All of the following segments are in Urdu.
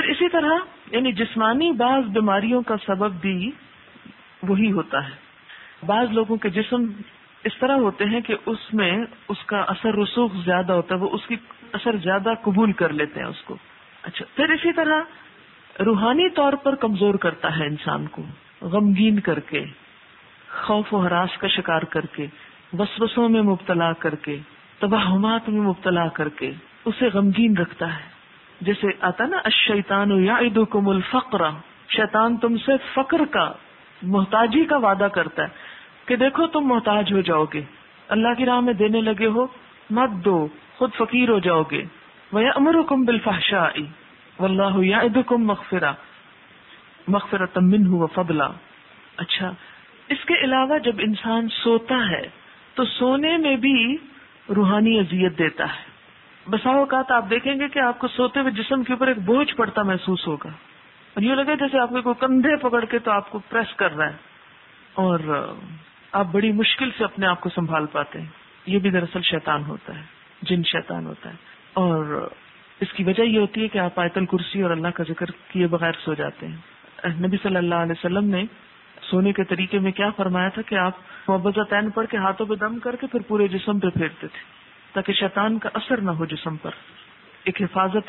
پھر اسی طرح یعنی جسمانی بعض بیماریوں کا سبب بھی وہی ہوتا ہے. بعض لوگوں کے جسم اس طرح ہوتے ہیں کہ اس میں اس کا اثر رسوخ زیادہ ہوتا ہے، وہ اس کی اثر زیادہ قبول کر لیتے ہیں اس کو. اچھا، پھر اسی طرح روحانی طور پر کمزور کرتا ہے انسان کو، غمگین کر کے، خوف و ہراس کا شکار کر کے، وسوسوں میں مبتلا کر کے، توہمات میں مبتلا کر کے اسے غمگین رکھتا ہے. جیسے آتا نا الشیطان یعدکم الفقر، شیطان تم سے فقر کا، محتاجی کا وعدہ کرتا ہے کہ دیکھو تم محتاج ہو جاؤ گے، اللہ کی راہ میں دینے لگے ہو مت دو، خود فقیر ہو جاؤ گے. وَيَأْمُرُكُمْ بِالْفَحْشَاءِ وَاللَّهُ يَعِدُكُمْ مَغْفِرَةً مِّنْهُ وَفَضْلًا. اچھا، اس کے علاوہ جب انسان سوتا ہے تو سونے میں بھی روحانی اذیت دیتا ہے. بسا اوقات آپ دیکھیں گے کہ آپ کو سوتے ہوئے جسم کے اوپر ایک بوجھ پڑتا محسوس ہوگا اور یہ لگے جیسے آپ کے کوئی کندھے پکڑ کے تو آپ کو پریس کر رہا ہے اور آپ بڑی مشکل سے اپنے آپ کو سنبھال پاتے ہیں. یہ بھی دراصل شیطان ہوتا ہے، جن شیطان ہوتا ہے. اور اس کی وجہ یہ ہوتی ہے کہ آپ آیت الکرسی اور اللہ کا ذکر کیے بغیر سو جاتے ہیں. نبی صلی اللہ علیہ وسلم نے سونے کے طریقے میں کیا فرمایا تھا کہ آپ معوذتین پڑھ کے ہاتھوں پہ دم کر کے پھر پورے جسم پہ پھیرتے تھے تاکہ شیطان کا اثر نہ ہو جسم پر، ایک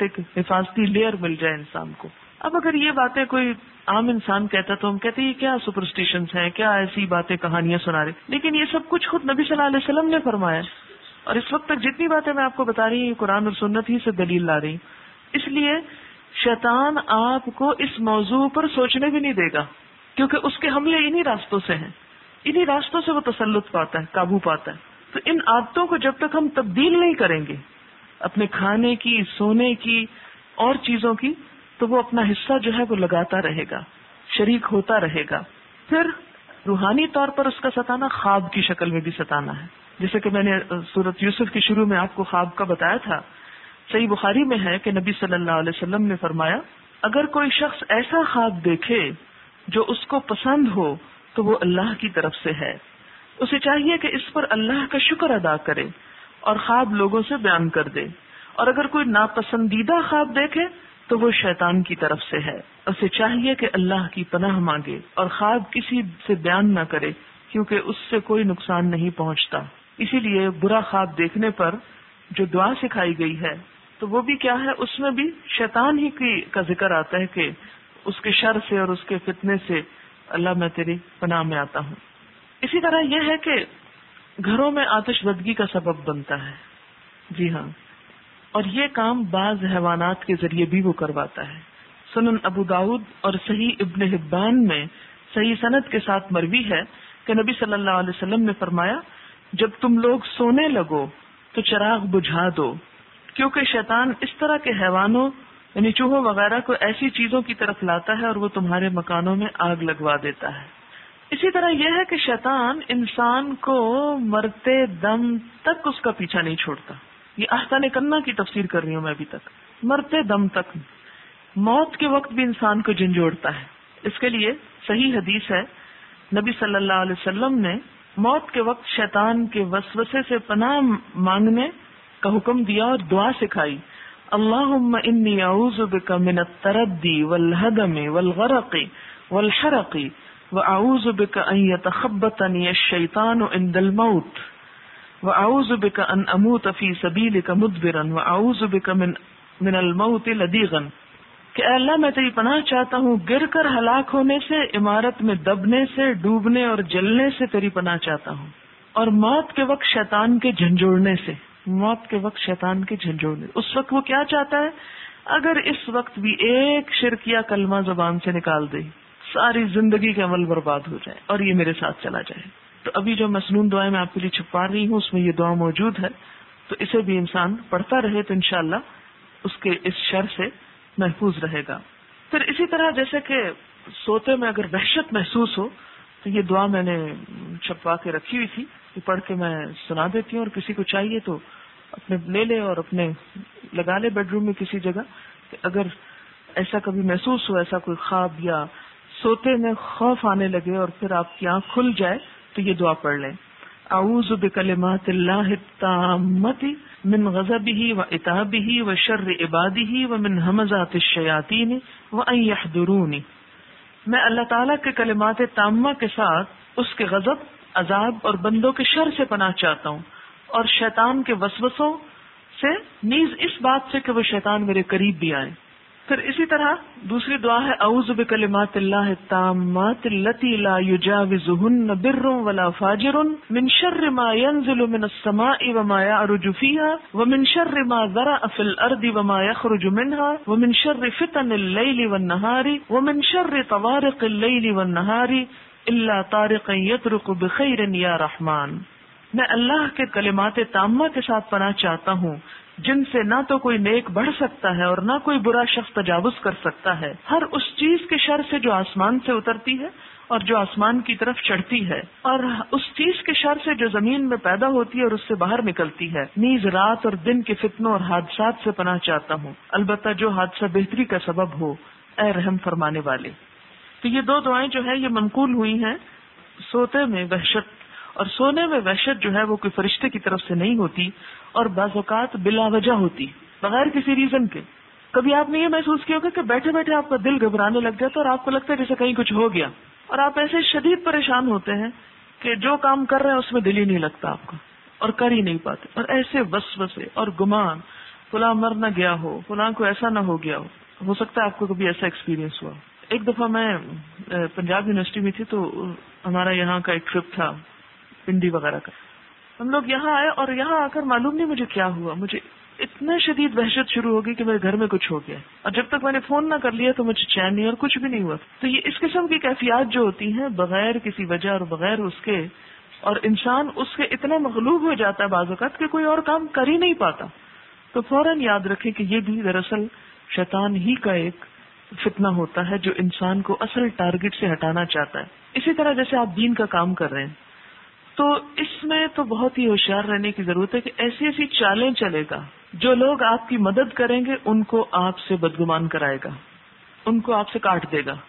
حفاظتی لیئر مل جائے انسان کو. اب اگر یہ باتیں کوئی عام انسان کہتا تو ہم کہتے ہیں یہ کیا سپرسٹیشنز ہیں، کیا ایسی باتیں کہانیاں سنا رہے، لیکن یہ سب کچھ خود نبی صلی اللہ علیہ وسلم نے فرمایا. اور اس وقت تک جتنی باتیں میں آپ کو بتا رہی ہوں یہ قرآن اور سنت ہی سے دلیل لا رہی ہوں. اس لیے شیطان آپ کو اس موضوع پر سوچنے بھی نہیں دے گا کیونکہ اس کے حملے انہی راستوں سے ہیں، انہی راستوں سے وہ تسلط پاتا ہے، قابو پاتا ہے. تو ان عادتوں کو جب تک ہم تبدیل نہیں کریں گے اپنے کھانے کی، سونے کی اور چیزوں کی، تو وہ اپنا حصہ جو ہے وہ لگاتا رہے گا، شریک ہوتا رہے گا. پھر روحانی طور پر اس کا ستانا خواب کی شکل میں بھی ستانا ہے. جیسے کہ میں نے سورۃ یوسف کے شروع میں آپ کو خواب کا بتایا تھا. صحیح بخاری میں ہے کہ نبی صلی اللہ علیہ وسلم نے فرمایا اگر کوئی شخص ایسا خواب دیکھے جو اس کو پسند ہو تو وہ اللہ کی طرف سے ہے. اسے چاہیے کہ اس پر اللہ کا شکر ادا کرے اور خواب لوگوں سے بیان کر دے. اور اگر کوئی ناپسندیدہ خواب دیکھے تو وہ شیطان کی طرف سے ہے. اسے چاہیے کہ اللہ کی پناہ مانگے اور خواب کسی سے بیان نہ کرے کیونکہ اس سے کوئی نقصان نہیں پہنچتا. اسی لیے برا خواب دیکھنے پر جو دعا سکھائی گئی ہے تو وہ بھی کیا ہے، اس میں بھی شیطان ہی کا ذکر آتا ہے کہ اس کے شر سے اور اس کے فتنے سے اللہ میں تیری پناہ میں آتا ہوں. اسی طرح یہ ہے کہ گھروں میں آتش بدگی کا سبب بنتا ہے. جی ہاں، اور یہ کام بعض حیوانات کے ذریعے بھی وہ کرواتا ہے. سنن ابو داؤد اور صحیح ابن حبان میں صحیح سند کے ساتھ مروی ہے کہ نبی صلی اللہ علیہ وسلم نے فرمایا جب تم لوگ سونے لگو تو چراغ بجھا دو کیونکہ شیطان اس طرح کے حیوانوں یعنی چوہوں وغیرہ کو ایسی چیزوں کی طرف لاتا ہے اور وہ تمہارے مکانوں میں آگ لگوا دیتا ہے. اسی طرح یہ ہے کہ شیطان انسان کو مرتے دم تک اس کا پیچھا نہیں چھوڑتا. یہ احسان کنہ کی تفسیر کر رہی ہوں میں ابھی تک. مرتے دم تک، موت کے وقت بھی انسان کو جھنجھوڑتا ہے. اس کے لیے صحیح حدیث ہے نبی صلی اللہ علیہ وسلم نے موت کے وقت شیطان کے وسوسے سے پناہ مانگنے کا حکم دیا اور دعا سکھائی. اللہم انی اعوذ بک من التردی والہدم والغرق والحرق واعوذ بک ان یتخبطنی الشیطان عند الموت واعوذ بک ان اموت فی سبیلک مدبرا واعوذ بک من الموت لدیغا. کہ اے اللہ میں تیری پناہ چاہتا ہوں گر کر ہلاک ہونے سے، عمارت میں دبنے سے، ڈوبنے اور جلنے سے تیری پناہ چاہتا ہوں، اور موت کے وقت شیطان کے جھنجھوڑنے سے. موت کے وقت شیطان کے جھنجھوڑنے، اس وقت وہ کیا چاہتا ہے؟ اگر اس وقت بھی ایک شرک یا کلمہ زبان سے نکال دے ساری زندگی کے عمل برباد ہو جائے اور یہ میرے ساتھ چلا جائے. تو ابھی جو مسنون دعائیں میں آپ کے لیے چھپا رہی ہوں اس میں یہ دعا موجود ہے، تو اسے بھی انسان پڑھتا رہے تو انشاءاللہ اس کے اس شر سے محفوظ رہے گا. پھر اسی طرح جیسے کہ سوتے میں اگر وحشت محسوس ہو تو یہ دعا میں نے چھپوا کے رکھی ہوئی تھی، یہ پڑھ کے میں سنا دیتی ہوں، اور کسی کو چاہیے تو اپنے لے لے اور اپنے لگا لے بیڈ روم میں کسی جگہ کہ اگر ایسا کبھی محسوس ہو، ایسا کوئی خواب یا سوتے میں خوف آنے لگے اور پھر آپ کی آنکھ کھل جائے تو یہ دعا پڑھ لیں. اعوذ بکلمات اللہ التامۃ من غضبہ وعتابہ وشر عبادہ ومن ہمزات الشیاطین وان یحضرون. میں اللہ تعالیٰ کے کلمات تامہ کے ساتھ اس کے غضب، عذاب اور بندوں کے شر سے پناہ چاہتا ہوں، اور شیطان کے وسوسوں سے، نیز اس بات سے کہ وہ شیطان میرے قریب بھی آئے. پھر اسی طرح دوسری دعا ہے اعوذ بکلمات اللہ التامات التی لا یجاوزہن بر ولا فاجر من شر ما ينزل من السماء وما يعرج فيها ومن شر ما ذرأ في الارض وما يخرج منها ومن شر فتن الليل والنهار ومن شر طوارق الليل والنهار الا طارقا يطرق بخير یا رحمان. میں اللہ کے کلمات تامہ کے ساتھ پناہ چاہتا ہوں جن سے نہ تو کوئی نیک بڑھ سکتا ہے اور نہ کوئی برا شخص تجاوز کر سکتا ہے، ہر اس چیز کے شر سے جو آسمان سے اترتی ہے اور جو آسمان کی طرف چڑھتی ہے، اور اس چیز کے شر سے جو زمین میں پیدا ہوتی ہے اور اس سے باہر نکلتی ہے، نیز رات اور دن کے فتنوں اور حادثات سے پناہ چاہتا ہوں، البتہ جو حادثہ بہتری کا سبب ہو، اے رحم فرمانے والے. تو یہ دو دعائیں جو ہے یہ منقول ہوئی ہیں. سوتے میں وحشت، اور سونے میں وحشت جو ہے وہ کوئی فرشتے کی طرف سے نہیں ہوتی، اور بعض اوقات بلا وجہ ہوتی، بغیر کسی ریزن کے. کبھی آپ نے یہ محسوس کیا ہوگا کہ بیٹھے بیٹھے آپ کا دل گھبرانے لگ جاتا ہے اور آپ کو لگتا ہے جیسے کہیں کچھ ہو گیا، اور آپ ایسے شدید پریشان ہوتے ہیں کہ جو کام کر رہے ہیں اس میں دل ہی نہیں لگتا آپ کا، اور کر ہی نہیں پاتے، اور ایسے وسوسے اور گمان، فلاں مر نہ گیا ہو، فلاں کو ایسا نہ ہو گیا ہو سکتا ہے آپ کو کبھی ایسا ایکسپیرینس ہوا. ایک دفعہ میں پنجاب یونیورسٹی میں تھی، تو ہمارا یہاں کا ایک ٹرپ تھا پنڈی وغیرہ کا. ہم لوگ یہاں آئے اور یہاں آ کر معلوم نہیں مجھے کیا ہوا، مجھے اتنا شدید وحشت شروع ہو گئی کہ میرے گھر میں کچھ ہو گیا، اور جب تک میں نے فون نہ کر لیا تو مجھے چین نہیں اور کچھ بھی نہیں ہوا. تو یہ اس قسم کی کیفیات جو ہوتی ہیں بغیر کسی وجہ اور بغیر اس کے، اور انسان اس کے اتنا مغلوب ہو جاتا ہے بعض اوقات کہ کوئی اور کام کر ہی نہیں پاتا، تو فوراً یاد رکھیں کہ یہ بھی دراصل شیطان ہی کا ایک فتنہ ہوتا ہے جو انسان کو اصل ٹارگٹ سے ہٹانا چاہتا ہے. اسی طرح جیسے آپ دین کا کام کر رہے ہیں تو اس میں تو بہت ہی ہوشیار رہنے کی ضرورت ہے کہ ایسی ایسی چالیں چلے گا، جو لوگ آپ کی مدد کریں گے ان کو آپ سے بدگمان کرائے گا، ان کو آپ سے کاٹ دے گا،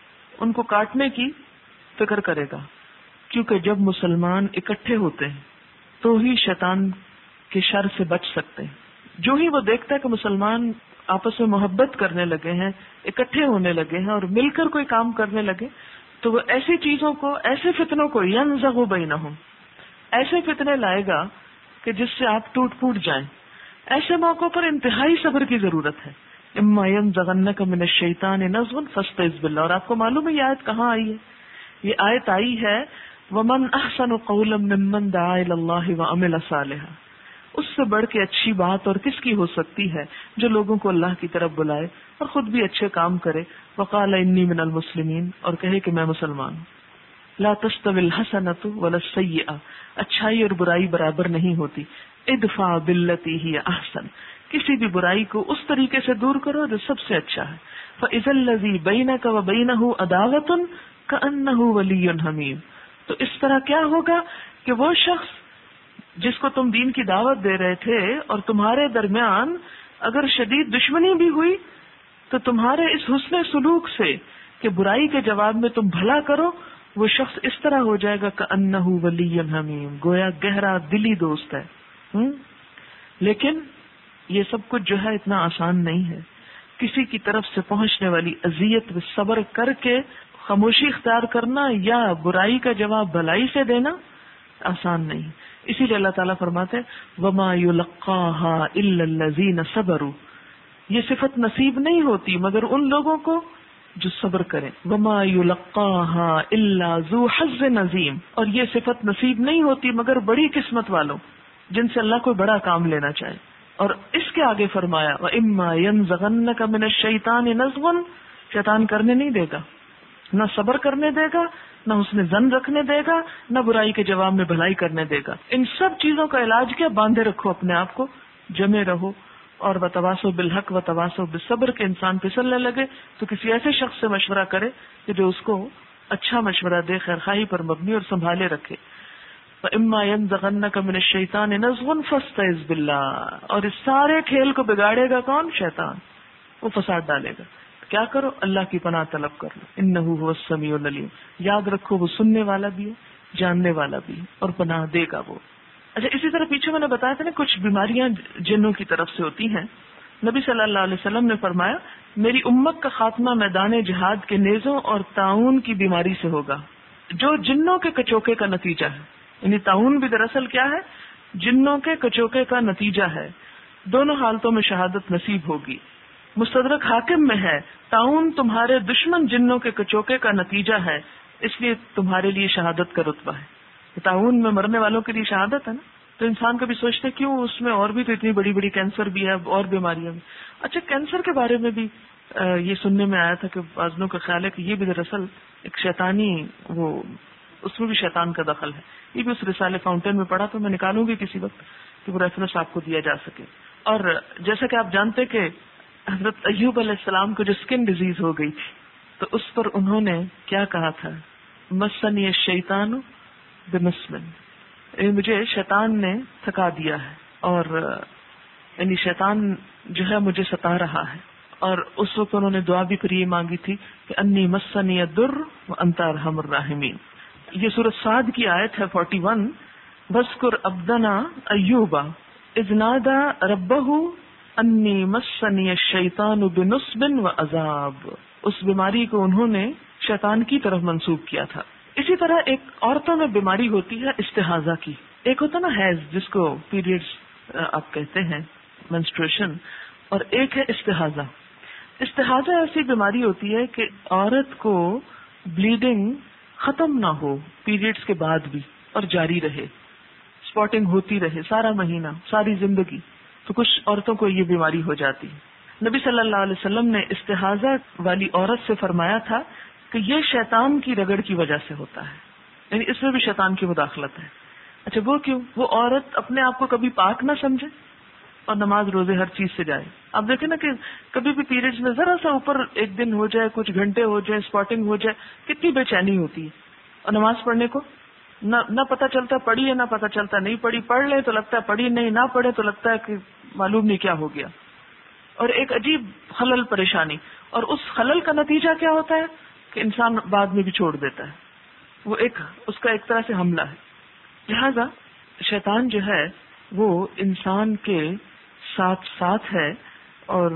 ان کو کاٹنے کی فکر کرے گا. کیونکہ جب مسلمان اکٹھے ہوتے ہیں تو ہی شیطان کے شر سے بچ سکتے ہیں. جو ہی وہ دیکھتا ہے کہ مسلمان آپس میں محبت کرنے لگے ہیں، اکٹھے ہونے لگے ہیں اور مل کر کوئی کام کرنے لگے، تو وہ ایسی چیزوں کو، ایسے فتنوں کو ینزغ بینہم، ایسے فتنے لائے گا کہ جس سے آپ ٹوٹ پھوٹ جائیں. ایسے موقعوں پر انتہائی صبر کی ضرورت ہے. اما ینزغنک من الشیطان نزغ فاستعذ باللہ. اور آپ کو معلوم ہے یہ آیت کہاں آئی ہے؟ یہ آیت آئی ہے ومن احسن قولا ممن دعا الی اللہ وعمل صالحا. اس سے بڑھ کے اچھی بات اور کس کی ہو سکتی ہے جو لوگوں کو اللہ کی طرف بلائے اور خود بھی اچھے کام کرے. وقال انی من المسلمین، اور کہے کہ میں مسلمان ہوں. لا تستوی الحسنۃ ولا السیئۃ، اچھائی اور برائی برابر نہیں ہوتی. ادفع باللتی ہی احسن، کسی بھی برائی کو اس طریقے سے دور کرو جو سب سے اچھا ہے. فاذا الذی بینک وبینہ عداوۃ کأنہ ولی حمیم. تو اس طرح کیا ہوگا کہ وہ شخص جس کو تم دین کی دعوت دے رہے تھے اور تمہارے درمیان اگر شدید دشمنی بھی ہوئی تو تمہارے اس حسن سلوک سے کہ برائی کے جواب میں تم بھلا کرو، وہ شخص اس طرح ہو جائے گا کأنہ ولی حمیم، گویا گہرا دلی دوست ہے. لیکن یہ سب کچھ جو ہے اتنا آسان نہیں ہے. کسی کی طرف سے پہنچنے والی اذیت میں صبر کر کے خاموشی اختیار کرنا یا برائی کا جواب بھلائی سے دینا آسان نہیں. اسی لیے اللہ تعالیٰ فرماتے ہیں وَمَا يُلَقَّاهَا إِلَّا الَّذِينَ صَبَرُوا، یہ صفت نصیب نہیں ہوتی مگر ان لوگوں کو جو صبر کریں. وَمَا يُلَقَّاهَا إِلَّا ذُو حَظٍّ عَظِيمٍ، اور یہ صفت نصیب نہیں ہوتی مگر بڑی قسمت والوں جن سے اللہ کوئی بڑا کام لینا چاہے. اور اس کے آگے فرمایا وَإِمَّا يَنزَغَنَّكَ مِنَ الشَّيْطَانِ نَزْغٌ، شیطان کرنے نہیں دے گا، نہ صبر کرنے دے گا، نہ اس نے ظن رکھنے دے گا، نہ برائی کے جواب میں بھلائی کرنے دے گا. ان سب چیزوں کا علاج کیا؟ باندھے رکھو اپنے آپ کو، جمے رہو، اور وتواصوا بالحق وتواصوا بالصبر کے انسان پھسلنے لگے تو کسی ایسے شخص سے مشورہ کرے کہ جو اس کو اچھا مشورہ دے، خیرخواہی پر مبنی، اور سنبھالے رکھے. فَإِمَّا يَنزَغَنَّكَ مِنَ الشَّيْطَانِ نَزْغٌ فَاسْتَعِذْ بِاللَّهِ. اور اس سارے کھیل کو بگاڑے گا کون؟ شیطان. وہ فساد ڈالے گا. کیا کرو؟ اللہ کی پناہ طلب کر لو. انہ هو السمیع العلیم. یاد رکھو وہ سننے والا بھی ہے، جاننے والا بھی اور پناہ دے گا وہ. اچھا، اسی طرح پیچھے میں نے بتایا تھا نا کچھ بیماریاں جنوں کی طرف سے ہوتی ہیں. نبی صلی اللہ علیہ وسلم نے فرمایا میری امت کا خاتمہ میدان جہاد کے نیزوں اور طاعون کی بیماری سے ہوگا جو جنوں کے کچوکے کا نتیجہ ہے. یعنی طاعون بھی دراصل کیا ہے؟ جنوں کے کچوکے کا نتیجہ ہے. دونوں حالتوں میں شہادت نصیب ہوگی. مستدرک حاکم میں ہے طاعون تمہارے دشمن جنوں کے کچوکے کا نتیجہ ہے اس لیے تمہارے لیے شہادت کا رتبہ ہے. طاعون میں مرنے والوں کے لیے شہادت ہے نا. تو انسان کبھی سوچتے کیوں اس میں اور بھی تو اتنی بڑی بڑی کینسر بھی ہے اور بیماریاں بھی. اچھا، کینسر کے بارے میں بھی یہ سننے میں آیا تھا کہ بعضوں کا خیال ہے کہ یہ بھی دراصل ایک شیطانی اس میں بھی شیطان کا دخل ہے. یہ بھی اس رسالے فاؤنٹین میں پڑھا تو میں نکالوں گی کسی وقت کہ وہ ریفرنس آپ کو دیا جا سکے. اور جیسا کہ آپ جانتے کہ حضرت ایوب علیہ السلام کو جو اسکن ڈیزیز ہو گئی تھی تو اس پر انہوں نے کیا کہا تھا؟ مسنی الشیطان بنصب، مجھے شیطان نے تھکا دیا ہے اور یعنی شیطان جو ہے مجھے ستا رہا ہے. اور اس وقت انہوں نے دعا بھی پھر یہ مانگی تھی کہ انی مسنی الضر وانت ارحم الراحمین. یہ سورۃ صاد کی آیت ہے 41. وَاذْكُرْ عَبْدَنَا أَيُّوبَ إِذْ نَادَى رَبَّهُ أَنِّي مَسَّنِيَ الشَّيْطَانُ بِنُصْبٍ وَعَذَابٍ. اس بیماری کو انہوں نے شیطان کی طرف منسوب کیا تھا. اسی طرح ایک عورتوں میں بیماری ہوتی ہے استحاضہ کی. ایک ہوتا نا حیض جس کو پیریڈز آپ کہتے ہیں منسٹریشن، اور ایک ہے استحاضہ. استحاضہ ایسی بیماری ہوتی ہے کہ عورت کو بلیڈنگ ختم نہ ہو پیریڈز کے بعد بھی اور جاری رہے، اسپاٹنگ ہوتی رہے سارا مہینہ ساری زندگی. تو کچھ عورتوں کو یہ بیماری ہو جاتی ہے. نبی صلی اللہ علیہ وسلم نے استحاضہ والی عورت سے فرمایا تھا کہ یہ شیطان کی رگڑ کی وجہ سے ہوتا ہے، یعنی اس میں بھی شیطان کی مداخلت ہے. اچھا، وہ کیوں؟ وہ عورت اپنے آپ کو کبھی پاک نہ سمجھے اور نماز روزے ہر چیز سے جائے. آپ دیکھیں نا کہ کبھی بھی پیریڈز میں ذرا سا اوپر ایک دن ہو جائے، کچھ گھنٹے ہو جائے، اسپاٹنگ ہو جائے، کتنی بے چینی ہوتی ہے. اور نماز پڑھنے کو نہ پتہ چلتا پڑھی ہے، نہ پتہ چلتا نہیں پڑھی. پڑھ لے تو لگتا ہے پڑھی نہیں، نہ پڑھے تو لگتا ہے کہ معلوم نہیں کیا ہو گیا. اور ایک عجیب خلل پریشانی. اور اس خلل کا نتیجہ کیا ہوتا ہے کہ انسان بعد میں بھی چھوڑ دیتا ہے. وہ اس کا ایک طرح سے حملہ ہے. لہذا شیطان جو ہے وہ انسان کے ساتھ ساتھ ہے. اور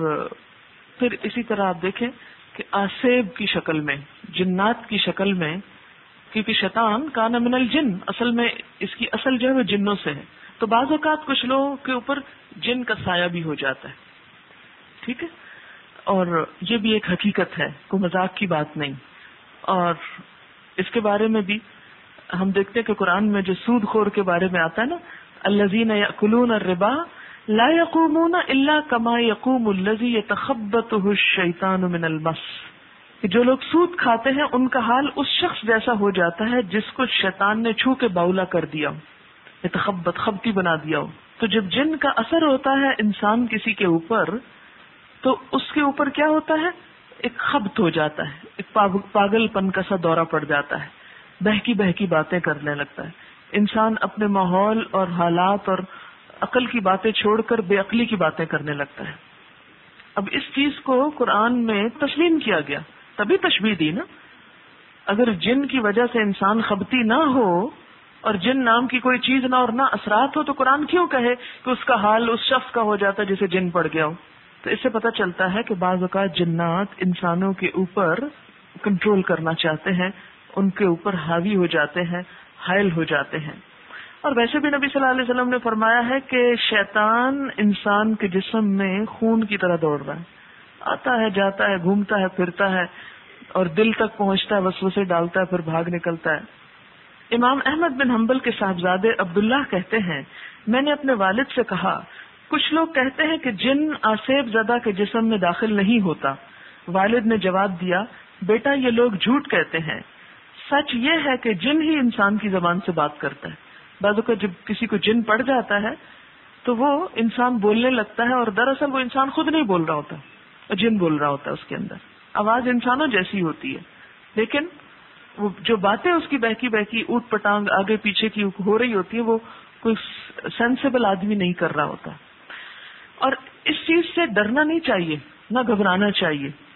پھر اسی طرح آپ دیکھیں کہ آسیب کی شکل میں، جنات کی شکل میں، کیونکہ شیطان کان من الجن، اصل میں اس کی اصل جو ہے وہ جنوں سے ہے. تو بعض اوقات کچھ لوگوں کے اوپر جن کا سایہ بھی ہو جاتا ہے. ٹھیک ہے، اور یہ بھی ایک حقیقت ہے، کوئی مذاق کی بات نہیں. اور اس کے بارے میں بھی ہم دیکھتے ہیں کہ قرآن میں جو سود خور کے بارے میں آتا ہے نا، الذین یأکلون الربا لا یقومون الا کما یقوم الذی یتخبطہ الشیطان من المس. کہ جو لوگ سود کھاتے ہیں ان کا حال اس شخص جیسا ہو جاتا ہے جس کو شیطان نے چھو کے باولا کر دیا ہو، یتخبط خبتی بنا دیا ہو. تو جب جن کا اثر ہوتا ہے انسان کسی کے اوپر تو اس کے اوپر کیا ہوتا ہے؟ ایک خبط ہو جاتا ہے، ایک پاگل پن کا سا دورہ پڑ جاتا ہے، بہکی باتیں کرنے لگتا ہے. انسان اپنے ماحول اور حالات اور عقل کی باتیں چھوڑ کر بے عقلی کی باتیں کرنے لگتا ہے. اب اس چیز کو قرآن میں تسلیم کیا گیا، تبھی تشبیہ دی نا. اگر جن کی وجہ سے انسان خبتی نہ ہو اور جن نام کی کوئی چیز نہ اور نہ اثرات ہو تو قرآن کیوں کہے کہ اس کا حال اس شخص کا ہو جاتا ہے جسے جن پڑ گیا ہو؟ تو اس سے پتہ چلتا ہے کہ بعض اوقات جنات انسانوں کے اوپر کنٹرول کرنا چاہتے ہیں، ان کے اوپر حاوی ہو جاتے ہیں، حائل ہو جاتے ہیں. اور ویسے بھی نبی صلی اللہ علیہ وسلم نے فرمایا ہے کہ شیطان انسان کے جسم میں خون کی طرح دوڑ رہا ہے، آتا ہے جاتا ہے، گھومتا ہے پھرتا ہے اور دل تک پہنچتا ہے، وسوسے ڈالتا ہے، پھر بھاگ نکلتا ہے. امام احمد بن حنبل کے صاحبزادے عبداللہ کہتے ہیں میں نے اپنے والد سے کہا کچھ لوگ کہتے ہیں کہ جن آسیب زدہ کے جسم میں داخل نہیں ہوتا. والد نے جواب دیا بیٹا یہ لوگ جھوٹ کہتے ہیں، سچ یہ ہے کہ جن ہی انسان کی زبان سے بات کرتا ہے. بعض اوقات جب کسی کو جن پڑ جاتا ہے تو وہ انسان بولنے لگتا ہے اور دراصل وہ انسان خود نہیں بول رہا ہوتا، جن بول رہا ہوتا ہے. اس کے اندر آواز انسانوں جیسی ہوتی ہے لیکن وہ جو باتیں اس کی بہکی اوٹ پٹانگ آگے پیچھے کی ہو رہی ہوتی ہے وہ کوئی سینسیبل آدمی نہیں کر رہا ہوتا. اور اس چیز سے ڈرنا نہیں چاہیے، نہ گھبرانا چاہیے.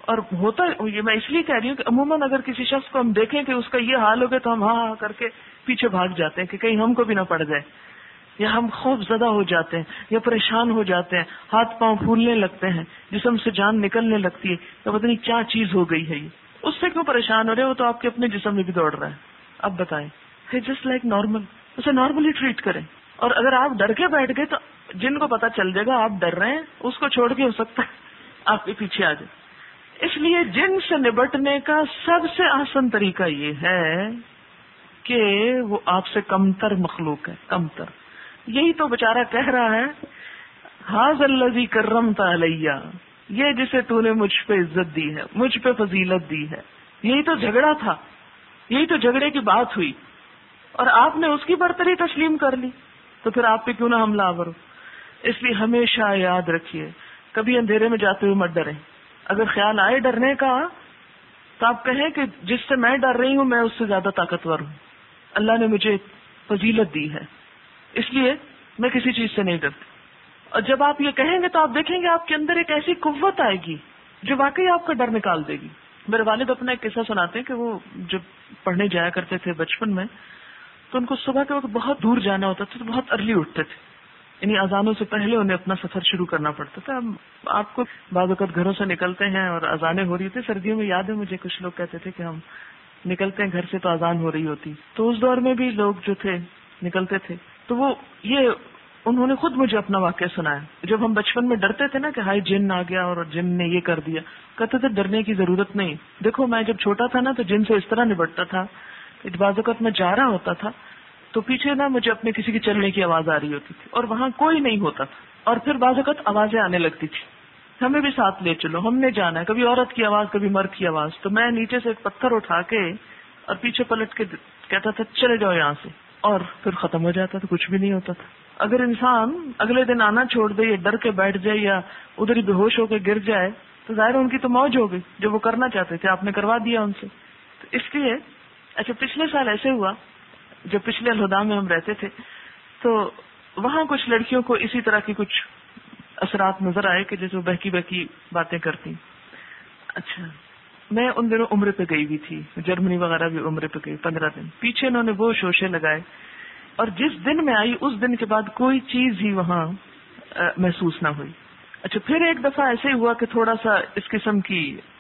اور ہوتا یہ میں اس لیے کہہ رہی ہوں کہ عموماً اگر کسی شخص کو ہم دیکھیں کہ اس کا یہ حال ہو گیا تو ہم ہاں ہاں کر کے پیچھے بھاگ جاتے ہیں کہ کہیں ہم کو بھی نہ پڑ جائے، یا ہم خوف زدہ ہو جاتے ہیں یا پریشان ہو جاتے ہیں، ہاتھ پاؤں پھولنے لگتے ہیں، جسم سے جان نکلنے لگتی ہے، تو پتہ نہیں کیا چیز ہو گئی ہے یہ، اس سے کیوں پریشان ہو رہے ہیں؟ وہ تو آپ کے اپنے جسم میں بھی دوڑ رہا ہے. اب بتائیں، جسٹ لائک نارمل، اسے نارملی ٹریٹ کریں. اور اگر آپ ڈر کے بیٹھ گئے تو جن کو پتا چل جائے گا آپ ڈر رہے ہیں، اس کو چھوڑ کے ہو سکتا ہے آپ کے پیچھے آ جائے. اس لیے جن سے نبٹنے کا سب سے آسان طریقہ یہ ہے کہ وہ آپ سے کمتر مخلوق ہے، کمتر. یہی تو بیچارہ کہہ رہا ہے ہاذ الذی کرمت علیہ، یہ جسے تو نے مجھ پہ عزت دی ہے، مجھ پہ فضیلت دی ہے. یہی تو جھگڑا تھا، یہی تو جھگڑے کی بات ہوئی، اور آپ نے اس کی برتری تسلیم کر لی، تو پھر آپ پہ کیوں نہ حملہ آور ہو. اس لیے ہمیشہ یاد رکھیے، کبھی اندھیرے میں جاتے ہوئے مت ڈریں. اگر خیال آئے ڈرنے کا تو آپ کہیں کہ جس سے میں ڈر رہی ہوں میں اس سے زیادہ طاقتور ہوں، اللہ نے مجھے فضیلت دی ہے، اس لیے میں کسی چیز سے نہیں ڈرتی. اور جب آپ یہ کہیں گے تو آپ دیکھیں گے آپ کے اندر ایک ایسی قوت آئے گی جو واقعی آپ کا ڈر نکال دے گی. میرے والد اپنا ایک قصہ سناتے ہیں کہ وہ جب پڑھنے جایا کرتے تھے بچپن میں، تو ان کو صبح کے وقت بہت دور جانا ہوتا تھا، تو بہت ارلی اٹھتے تھے، یعنی اذانوں سے پہلے انہیں اپنا سفر شروع کرنا پڑتا تھا. آپ کو بعض اوقات گھروں سے نکلتے ہیں اور اذانیں ہو رہی تھی. سردیوں میں یاد ہے مجھے کچھ لوگ کہتے تھے کہ ہم نکلتے ہیں گھر سے تو اذان ہو رہی ہوتی، تو اس دور میں بھی لوگ جو تھے نکلتے تھے. تو وہ یہ انہوں نے خود مجھے اپنا واقعہ سنایا. جب ہم بچپن میں ڈرتے تھے نا کہ ہائی جن آ گیا اور جن نے یہ کر دیا، کہتے تھے ڈرنے کی ضرورت نہیں. دیکھو میں جب چھوٹا تھا نا تو جن سے اس طرح نبٹتا تھا کہ بعض اوقات میں جا رہا ہوتا تھا تو پیچھے نا مجھے اپنے کسی کی چلنے کی آواز آ رہی ہوتی تھی اور وہاں کوئی نہیں ہوتا تھا، اور پھر بعض اوقات آوازیں آنے لگتی تھی، ہمیں بھی ساتھ لے چلو، ہم نے جانا ہے. کبھی عورت کی آواز، کبھی مرد کی آواز. تو میں نیچے سے ایک پتھر اٹھا کے اور پیچھے پلٹ کے کہتا تھا چلے جاؤ یہاں سے، اور پھر ختم ہو جاتا تھا، کچھ بھی نہیں ہوتا تھا. اگر انسان اگلے دن آنا چھوڑ دے یا ڈر کے بیٹھ جائے یا ادھر ہی بے ہوش ہو کے گر جائے تو ظاہر ان کی تو موج ہو گئی، جو وہ کرنا چاہتے تھے آپ نے کروا دیا ان سے. تو اس لیے اچھا پچھلے سال ایسے ہوا، جب پچھلے الہدا میں ہم رہتے تھے تو وہاں کچھ لڑکیوں کو اسی طرح کی کچھ اثرات نظر آئے کہ جیسے وہ بہکی بہکی باتیں کرتی. اچھا میں ان دنوں عمرے پہ گئی ہوئی تھی، جرمنی وغیرہ بھی عمرے پہ گئی 15 دن. پیچھے انہوں نے وہ شوشے لگائے، اور جس دن میں آئی اس دن کے بعد کوئی چیز ہی وہاں محسوس نہ ہوئی. اچھا پھر ایک دفعہ ایسے ہوا کہ تھوڑا سا اس قسم کی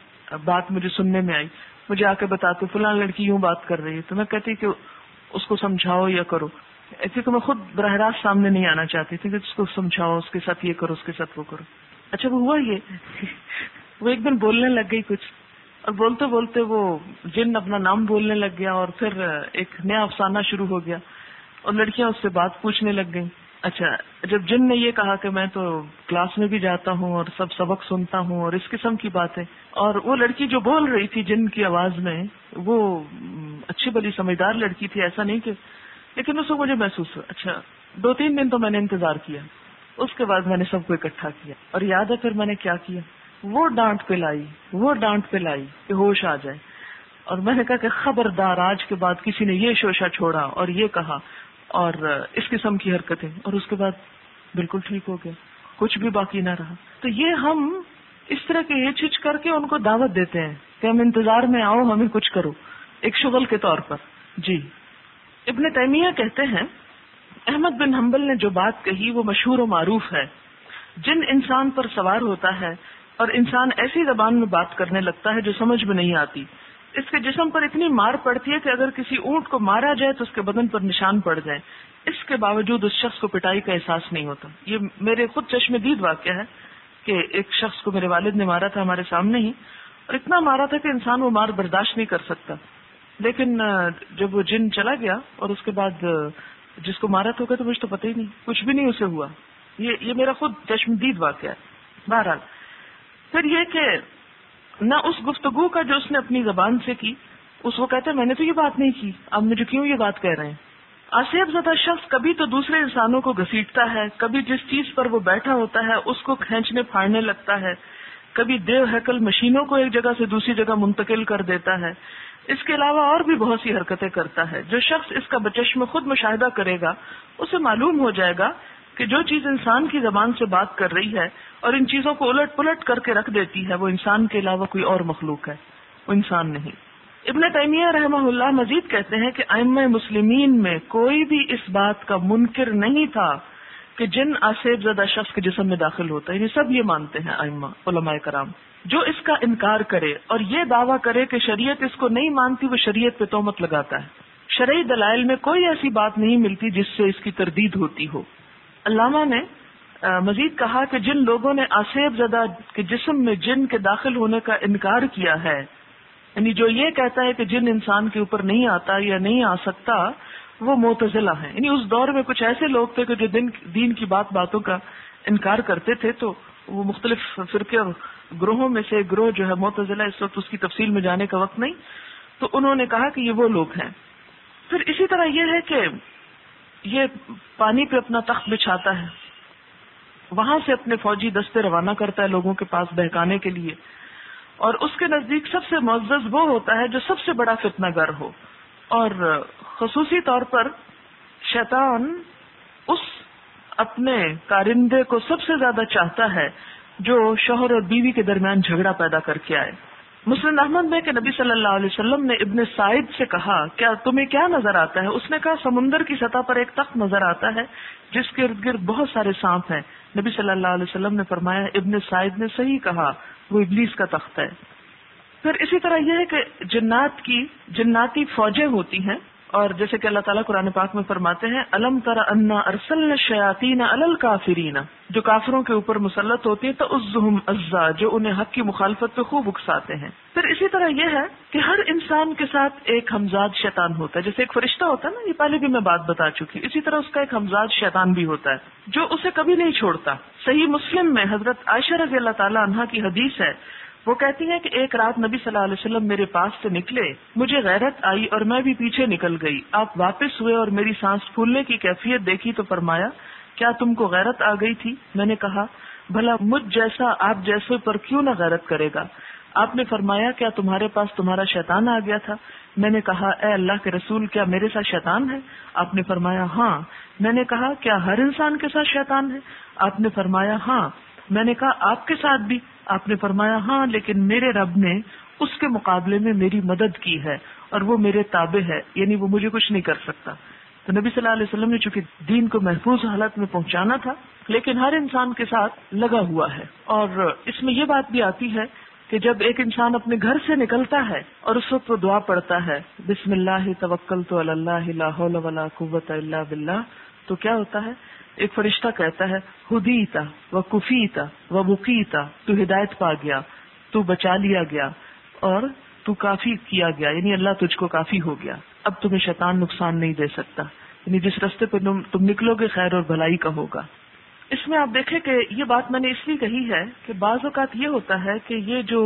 بات مجھے سننے میں آئی. مجھے آ کے بتاتے فلاں لڑکی یوں بات کر رہی ہے، تو میں کہتی کہ اس کو سمجھاؤ یا کرو، کیونکہ میں خود براہ راست سامنے نہیں آنا چاہتی تھی کہ اس کو سمجھاؤ، اس کے ساتھ یہ کرو، اس کے ساتھ وہ کرو. اچھا وہ ہوا یہ وہ ایک دن بولنے لگ گئی کچھ، اور بولتے بولتے وہ جن اپنا نام بولنے لگ گیا، اور پھر ایک نیا افسانہ شروع ہو گیا اور لڑکیاں اس سے بات پوچھنے لگ گئیں. اچھا جب جن نے یہ کہا کہ میں تو کلاس میں بھی جاتا ہوں اور سب سبق سنتا ہوں اور اس قسم کی باتیں، اور وہ لڑکی جو بول رہی تھی جن کی آواز میں وہ اچھی بڑی سمجھدار لڑکی تھی، ایسا نہیں کہ، لیکن اس کو مجھے محسوس ہوا. اچھا 2-3 دن تو میں نے انتظار کیا، اس کے بعد میں نے سب کو اکٹھا کیا، اور یاد ہے پھر میں نے کیا کیا، وہ ڈانٹ پہ لائی کہ ہوش آ جائے. اور میں نے کہا کہ خبردار آج کے بعد کسی نے یہ شوشہ چھوڑا اور یہ کہا اور اس قسم کی حرکتیں، اور اس کے بعد بالکل ٹھیک ہو گیا، کچھ بھی باقی نہ رہا. تو یہ ہم اس طرح کے ہچ ہچ کر کے ان کو دعوت دیتے ہیں کہ ہم انتظار میں آؤ، ہمیں کچھ کرو، ایک شغل کے طور پر. جی ابن تیمیہ کہتے ہیں احمد بن حنبل نے جو بات کہی وہ مشہور و معروف ہے. جن انسان پر سوار ہوتا ہے اور انسان ایسی زبان میں بات کرنے لگتا ہے جو سمجھ میں نہیں آتی، اس کے جسم پر اتنی مار پڑتی ہے کہ اگر کسی اونٹ کو مارا جائے تو اس کے بدن پر نشان پڑ جائے، اس کے باوجود اس شخص کو پٹائی کا احساس نہیں ہوتا. یہ میرے خود چشم دید واقعہ ہے کہ ایک شخص کو میرے والد نے مارا تھا ہمارے سامنے ہی، اور اتنا مارا تھا کہ انسان وہ مار برداشت نہیں کر سکتا. لیکن جب وہ جن چلا گیا اور اس کے بعد جس کو مارا تھا تو مجھے تو پتہ ہی نہیں، کچھ بھی نہیں اسے ہوا. یہ میرا خود چشم دید واقعہ ہے. بہرحال پھر یہ کہ نہ اس گفتگو کا جو اس نے اپنی زبان سے کی، اس کو کہتے میں نے تو یہ بات نہیں کی، اب مجھے کیوں یہ بات کہہ رہے ہیں. آصیب زدہ شخص کبھی تو دوسرے انسانوں کو گھسیٹتا ہے، کبھی جس چیز پر وہ بیٹھا ہوتا ہے اس کو کھینچنے پھاڑنے لگتا ہے، کبھی دیو ہیکل مشینوں کو ایک جگہ سے دوسری جگہ منتقل کر دیتا ہے. اس کے علاوہ اور بھی بہت سی حرکتیں کرتا ہے. جو شخص اس کا بچشم خود مشاہدہ کرے گا اسے معلوم ہو جائے گا کہ جو چیز انسان کی زبان سے بات کر رہی ہے اور ان چیزوں کو الٹ پلٹ کر کے رکھ دیتی ہے، وہ انسان کے علاوہ کوئی اور مخلوق ہے، وہ انسان نہیں۔ ابن تیمیہ رحمہ اللہ مزید کہتے ہیں کہ ائمہ مسلمین میں کوئی بھی اس بات کا منکر نہیں تھا کہ جن آسیب زدہ شخص کے جسم میں داخل ہوتا ہے، یعنی سب یہ مانتے ہیں ائمہ علماء کرام۔ جو اس کا انکار کرے اور یہ دعویٰ کرے کہ شریعت اس کو نہیں مانتی، وہ شریعت پہ تہمت لگاتا ہے۔ شرعی دلائل میں کوئی ایسی بات نہیں ملتی جس سے اس کی تردید ہوتی ہو۔ علامہ نے مزید کہا کہ جن لوگوں نے آسیب زدہ کے جسم میں جن کے داخل ہونے کا انکار کیا ہے، یعنی جو یہ کہتا ہے کہ جن انسان کے اوپر نہیں آتا یا نہیں آ سکتا، وہ معتزلہ ہیں۔ یعنی اس دور میں کچھ ایسے لوگ تھے کہ جو دین کی باتوں کا انکار کرتے تھے، تو وہ مختلف فرقے اور گروہوں میں سے گروہ جو ہے معتزلہ، اس وقت اس کی تفصیل میں جانے کا وقت نہیں، تو انہوں نے کہا کہ یہ وہ لوگ ہیں۔ پھر اسی طرح یہ ہے کہ یہ پانی پہ اپنا تخت بچھاتا ہے، وہاں سے اپنے فوجی دستے روانہ کرتا ہے لوگوں کے پاس بہکانے کے لیے، اور اس کے نزدیک سب سے معزز وہ ہوتا ہے جو سب سے بڑا فتنہ گر ہو، اور خصوصی طور پر شیطان اس اپنے کارندے کو سب سے زیادہ چاہتا ہے جو شوہر اور بیوی کے درمیان جھگڑا پیدا کر کے آئے۔ مسلم احمد میں کہ نبی صلی اللہ علیہ وسلم نے ابن سعید سے کہا، کیا تمہیں کیا نظر آتا ہے؟ اس نے کہا سمندر کی سطح پر ایک تخت نظر آتا ہے جس کے ارد گرد بہت سارے سانپ ہیں۔ نبی صلی اللہ علیہ وسلم نے فرمایا ابن سعید نے صحیح کہا، وہ ابلیس کا تخت ہے۔ پھر اسی طرح یہ ہے کہ جناتی فوجیں ہوتی ہیں، اور جیسے کہ اللہ تعالیٰ قرآن پاک میں فرماتے ہیں الم تر انا ارسلنا الشیاطین علی الکافرین، جو کافروں کے اوپر مسلط ہوتی ہے تعزهم عزا، جو انہیں حق کی مخالفت پہ خوب اکساتے ہیں۔ پھر اسی طرح یہ ہے کہ ہر انسان کے ساتھ ایک ہمزاد شیطان ہوتا ہے، جیسے ایک فرشتہ ہوتا ہے نا، یہ پہلے بھی میں بات بتا چکی، اسی طرح اس کا ایک ہمزاد شیطان بھی ہوتا ہے جو اسے کبھی نہیں چھوڑتا۔ صحیح مسلم میں حضرت عائشہ رضی اللہ تعالی عنہا کی حدیث ہے، وہ کہتی ہیں کہ ایک رات نبی صلی اللہ علیہ وسلم میرے پاس سے نکلے، مجھے غیرت آئی اور میں بھی پیچھے نکل گئی۔ آپ واپس ہوئے اور میری سانس پھولنے کی کیفیت دیکھی تو فرمایا کیا تم کو غیرت آ گئی تھی؟ میں نے کہا بھلا مجھ جیسا آپ جیسے پر کیوں نہ غیرت کرے گا؟ آپ نے فرمایا کیا تمہارے پاس تمہارا شیطان آ گیا تھا؟ میں نے کہا اے اللہ کے رسول کیا میرے ساتھ شیطان ہے؟ آپ نے فرمایا ہاں۔ میں نے کہا کیا ہر انسان کے ساتھ شیطان ہے؟ آپ نے فرمایا ہاں۔ میں نے کہا آپ کے ساتھ بھی؟ آپ نے فرمایا ہاں، لیکن میرے رب نے اس کے مقابلے میں میری مدد کی ہے اور وہ میرے تابع ہے، یعنی وہ مجھے کچھ نہیں کر سکتا۔ تو نبی صلی اللہ علیہ وسلم نے چونکہ دین کو محفوظ حالت میں پہنچانا تھا، لیکن ہر انسان کے ساتھ لگا ہوا ہے۔ اور اس میں یہ بات بھی آتی ہے کہ جب ایک انسان اپنے گھر سے نکلتا ہے اور اس وقت وہ دعا پڑھتا ہے بسم اللہ توکلت علی اللہ لا حول ولا قوت الا باللہ، تو کیا ہوتا ہے؟ ایک فرشتہ کہتا ہے ہدیتا و کفیتا و بقیتا، تو ہدایت پا گیا، تو بچا لیا گیا اور تو کافی کیا گیا، یعنی اللہ تجھ کو کافی ہو گیا، اب تمہیں شیطان نقصان نہیں دے سکتا، یعنی جس راستے پہ تم نکلو گے خیر اور بھلائی کا ہوگا۔ اس میں آپ دیکھیں کہ یہ بات میں نے اس لیے کہی ہے کہ بعض اوقات یہ ہوتا ہے کہ یہ جو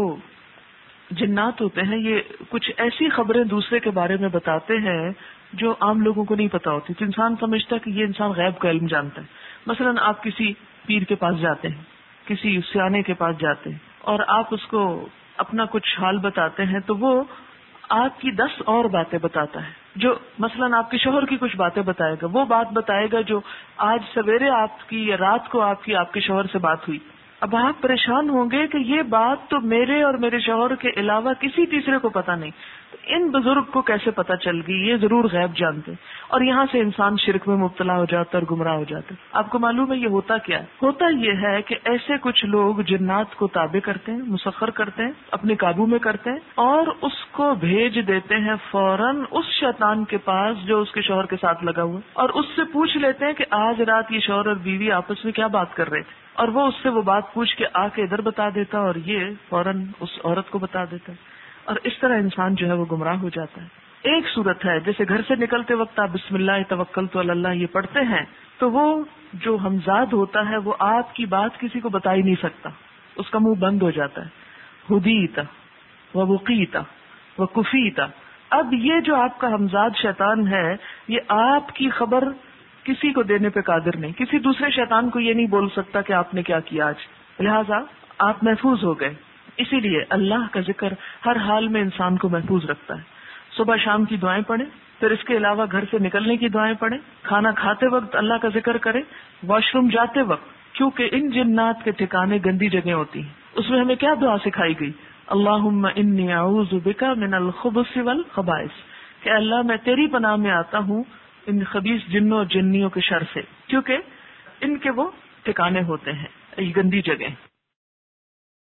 جنات ہوتے ہیں یہ کچھ ایسی خبریں دوسرے کے بارے میں بتاتے ہیں جو عام لوگوں کو نہیں پتا ہوتی، تو انسان سمجھتا ہے کہ یہ انسان غیب کا علم جانتا ہے۔ مثلا آپ کسی پیر کے پاس جاتے ہیں، کسی سیانے کے پاس جاتے ہیں اور آپ اس کو اپنا کچھ حال بتاتے ہیں، تو وہ آپ کی 10 اور باتیں بتاتا ہے، جو مثلا آپ کے شوہر کی کچھ باتیں بتائے گا، وہ بات بتائے گا جو آج سویرے آپ کی یا رات کو آپ کے شوہر سے بات ہوئی۔ اب آپ پریشان ہوں گے کہ یہ بات تو میرے اور میرے شوہر کے علاوہ کسی تیسرے کو پتا نہیں، تو ان بزرگ کو کیسے پتا چل گئی؟ یہ ضرور غیب جانتے، اور یہاں سے انسان شرک میں مبتلا ہو جاتا اور گمراہ ہو جاتا۔ آپ کو معلوم ہے یہ ہوتا کیا ہے؟ ہوتا یہ ہے کہ ایسے کچھ لوگ جنات کو تابع کرتے ہیں، مسخر کرتے ہیں، اپنے قابو میں کرتے ہیں، اور اس کو بھیج دیتے ہیں فوراً اس شیطان کے پاس جو اس کے شوہر کے ساتھ لگا ہوا، اور اس سے پوچھ لیتے ہیں کہ آج رات یہ شوہر اور بیوی آپس میں کیا بات کر رہے تھے، اور وہ اس سے وہ بات پوچھ کے آ کے ادھر بتا دیتا اور یہ فوراً اس عورت کو بتا دیتا ہے، اور اس طرح انسان جو ہے وہ گمراہ ہو جاتا ہے۔ ایک صورت ہے جیسے گھر سے نکلتے وقت آپ بسم اللہ توکلت علی اللہ یہ پڑھتے ہیں، تو وہ جو ہمزاد ہوتا ہے وہ آپ کی بات کسی کو بتا ہی نہیں سکتا، اس کا منہ بند ہو جاتا ہے، ہدیتا و وقیتا و کفیتا۔ اب یہ جو آپ کا ہمزاد شیطان ہے یہ آپ کی خبر کسی کو دینے پہ قادر نہیں، کسی دوسرے شیطان کو یہ نہیں بول سکتا کہ آپ نے کیا کیا آج، لہٰذا آپ محفوظ ہو گئے۔ اسی لیے اللہ کا ذکر ہر حال میں انسان کو محفوظ رکھتا ہے۔ صبح شام کی دعائیں پڑھیں، پھر اس کے علاوہ گھر سے نکلنے کی دعائیں پڑھیں، کھانا کھاتے وقت اللہ کا ذکر کریں، واش روم جاتے وقت، کیونکہ ان جنات کے ٹھکانے گندی جگہیں ہوتی ہیں۔ اس میں ہمیں کیا دعا سکھائی گئی؟ اللہم انی اعوذ بک من الخبث والخبائث، کہ اللہ میں تیری پناہ میں آتا ہوں ان خبیث جنوں اور جنیوں کے شر سے، کیونکہ ان کے وہ ٹھکانے ہوتے ہیں، یہ گندی جگہیں۔